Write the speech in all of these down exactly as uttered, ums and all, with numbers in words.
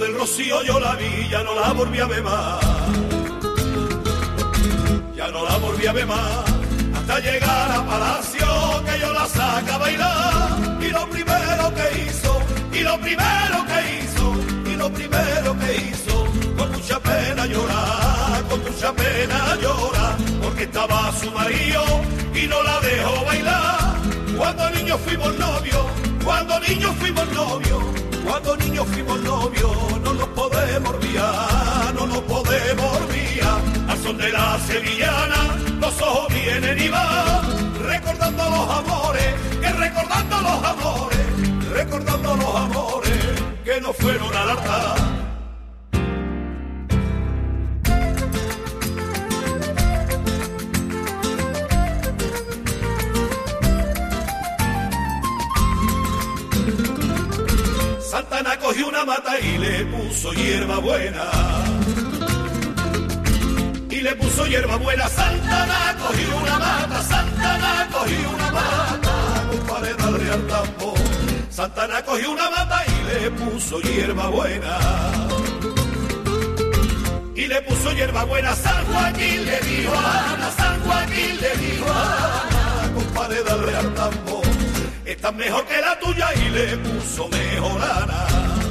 del Rocío yo la vi, ya no la volví a ver más. Ya no la volví a ver más, hasta llegar a Palacio, que yo la saca a bailar. Y lo primero que hizo, y lo primero que hizo, y lo primero que hizo, con mucha pena llorar, con mucha pena llorar, porque estaba su marido y no la dejó bailar. Cuando niños fuimos novios, cuando niños fuimos novios, cuando niños fuimos novios, no nos podemos olvidar, no nos podemos olvidar. Al son de la sevillana, los ojos vienen y van, recordando los amores, que recordando los amores, recordando los amores, que no fueron al altar. Santana cogió una mata y le puso hierba buena. Y le puso hierba buena. Santana cogió una mata, Santana cogió una mata, compadre, dale al tambor. Santana cogió una mata y le puso hierba buena. Y le puso hierba buena. San Joaquín le dijo a Ana, San Joaquín le dijo a Ana, compadre, dale al tambor. Esta es mejor que la tuya y le puso mejorana.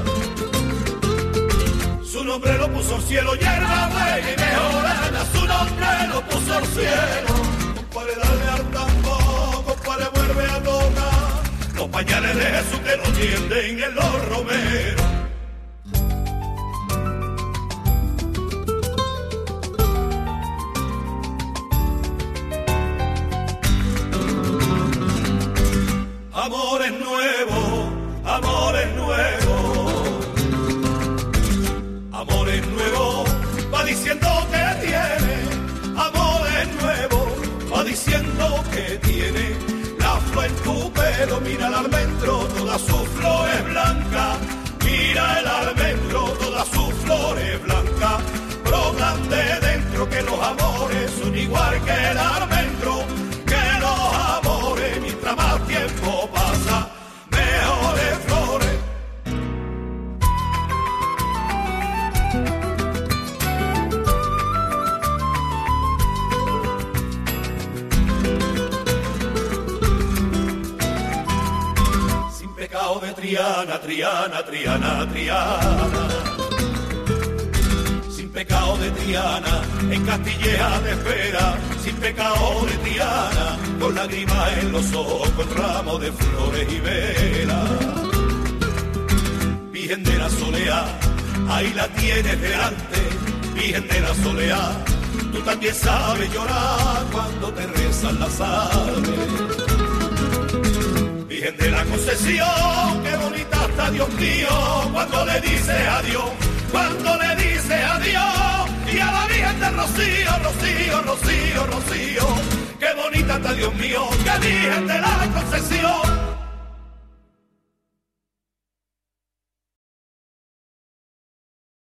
Su nombre lo puso al cielo, hierba buena y mejorana. Su nombre lo puso al cielo. Compadre, dale al tambor, compadre, vuelve a tocar los pañales de Jesús que no tienden en los romeros. Amores nuevos, amores nuevos, amores nuevos, va diciendo que tiene, amores nuevos, va diciendo que tiene, la flor en tu pelo, mira el almendro, toda su flor es blanca, mira el almendro, toda su flor es blanca, brotan de dentro que los amores son igual que el almendro, que los amores mientras más tiempo pasa, mejores flores. Sin pecado de Triana, Triana, Triana, Triana. Sin pecado de Triana, en Castilleja de espera, sin pecado de Triana, con lágrimas en los ojos, con ramos de flores y velas. Virgen de la Soleá, ahí la tienes delante, Virgen de la Soleá, tú también sabes llorar cuando te rezan las aves. Virgen de la Concesión, qué bonita está, Dios mío, cuando le dices adiós, cuando le dices adiós, y a la Virgen de Rocío, Rocío, Rocío, Rocío, qué bonita está, Dios mío, qué Virgen de la Concesión.